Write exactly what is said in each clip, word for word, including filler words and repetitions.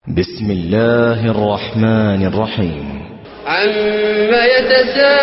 بسم الله الرحمن الرحيم. عما يتساءلون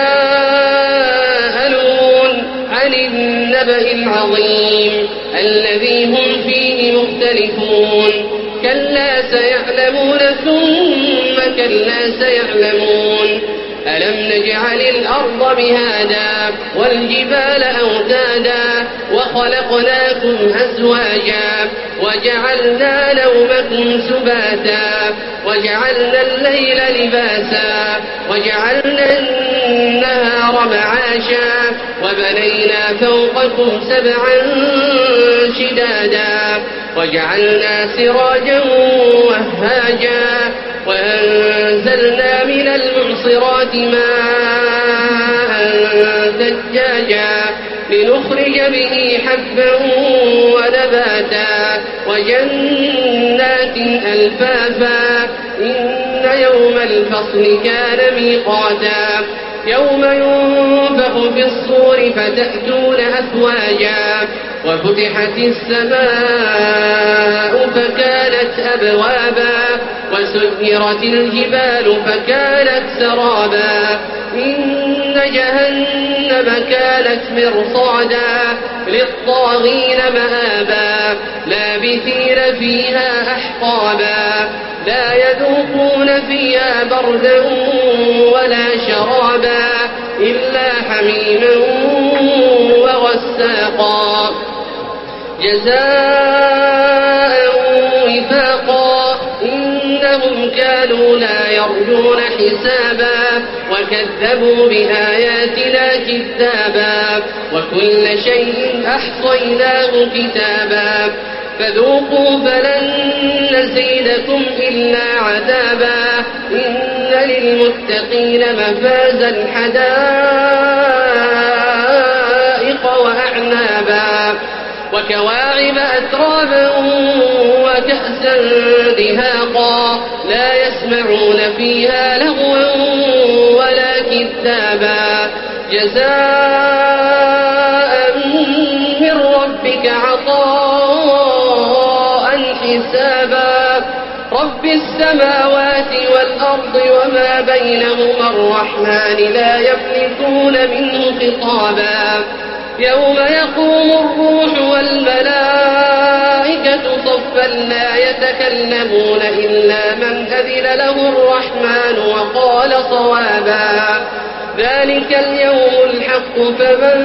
عن النبأ العظيم الذي هم فيه مختلفون كلا سيعلمون ثم كلا سيعلمون ألم نجعل الأرض مهادا والجبال أوتادا وخلقناكم أزواجا وجعلنا نومكم سباتا وجعلنا الليل لباسا وجعلنا النهار معاشا وبنينا فوقكم سبعا شدادا وجعلنا سراجا وهاجا وأنزلنا من المعصرات ماء ثجاجا لنخرج به حبا ونباتا وجنات ألفافا إن يوم الفصل كان ميقاتا يوم ينفخ في الصور فتأتون أفواجا وفتحت السماء فكانت أبوابا وسيرت الجبال فكانت سرابا إن جهنم كانت مرصادا للطاغين مآبا لابثين فيها أحقابا لا يذوقون فيها بردا ولا شرابا إلا حميما وغساقا جزاء وفاقا إنهم كانوا لا يرجون حسابا وكذبوا بآياتنا كذابا وكل شيء أحصيناه كتابا فذوقوا فلن نزيدكم إلا عذابا إن للمتقين مفازا حدائق وأعنابا وكواعب أترابا وكأسا دهاقا لا يسمعون فيها لغوا ولا كذابا جزاء من ربك عطاء حسابا رب السماوات والأرض وما بينهما الرحمن لا يملكون منه خطابا يوم يقوم الروح والملائكة صفا لا يتكلمون إلا من أذن له الرحمن وقال صوابا ذلك اليوم الحق فمن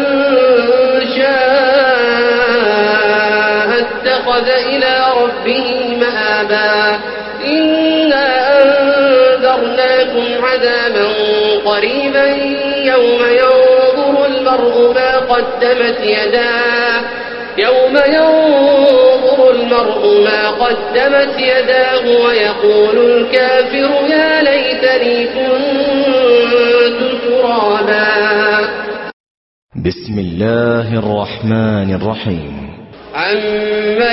شاء اتخذ إلى ربه مآبا إنا أنذرناكم عذابا قريبا يوم ينظر المرء ما قدمت يداه يوم ينظر المرء ما قدمت يداه ويقول الكافر يا ليتني كنت ترابا. بسم الله الرحمن الرحيم. عما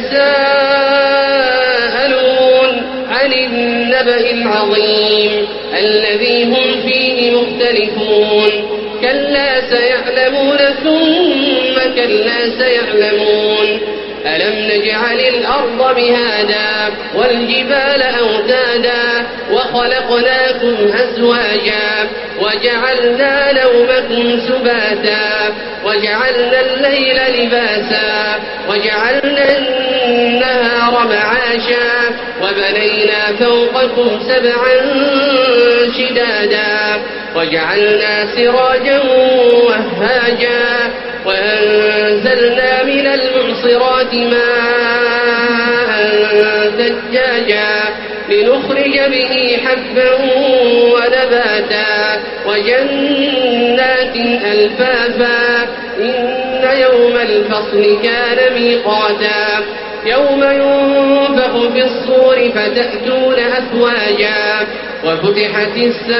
يتساءلون عن النبأ العظيم الذي هم فيه مختلفون كلا سيعلمون ثم كلا سيعلمون ألم نجعل الأرض مهادا والجبال أوتادا وخلقناكم أزواجا وجعلنا نومكم سباتا وجعلنا الليل لباسا وجعلنا النهار معاشا وبنينا فوقكم سبعا شدادا وجعلنا سراجا وهاجا وأنزلنا من المعصرات ماء ثجاجا لنخرج به حبا ونباتا وجنات ألفافا إن يوم الفصل كان ميقاتا يوم ينفخ في الصور فتأتون أفواجا وفتحت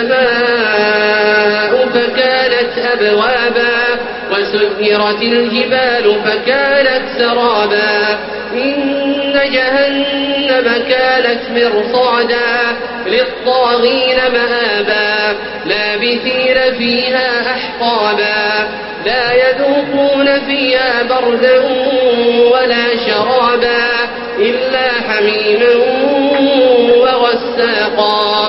السماء فكانت أبوابا وسيرت الجبال فكانت سرابا إن جهنم كانت مرصادا للطاغين مآبا لابثين فيها أحقابا لا يذوقون فيها بردا ولا شرابا إلا حميما وفاقا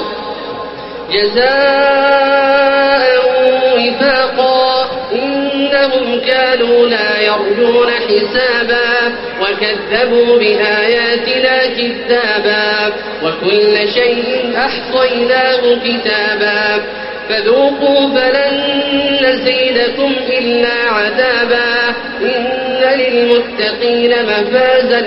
جزاء وفاقا إنهم كانوا لا يرجون حسابا وكذبوا بآياتنا كذابا وكل شيء أحصيناه كتابا فذوقوا فلن نزيدكم إلا عذابا إن للمتقين مفازا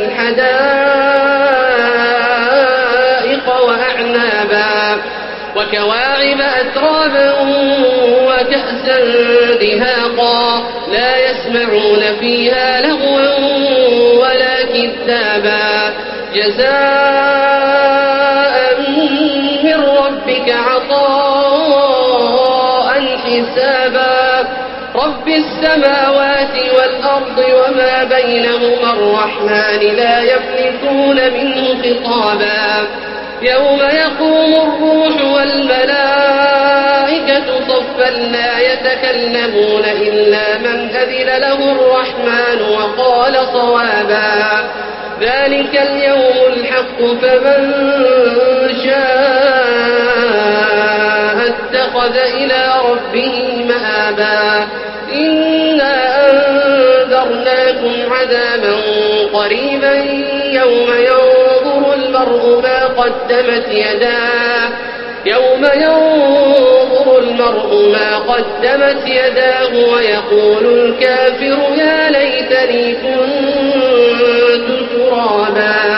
حدائق وأعنابا وكواعب أترابا وكأسا دهاقا لا يسمعون فيها لغوا ولا كذابا جزاء من ربك عطاء حسابا رب السماوات والأرض وما بينهما الرحمن لا يملكون منه خطابا يوم يقوم الروح والملائكة صفا لا يتكلمون إلا من أذن له الرحمن وقال صوابا ذلك اليوم الحق فمن شاء اتخذ إلى ربه مآبا إنا أنذرناكم عذابا قريبا يوم ينظر المرء ما قدمت يداه يوم ينظر المرء ما قدمت يداه ويقول الكافر يا ليتني كنت ترابا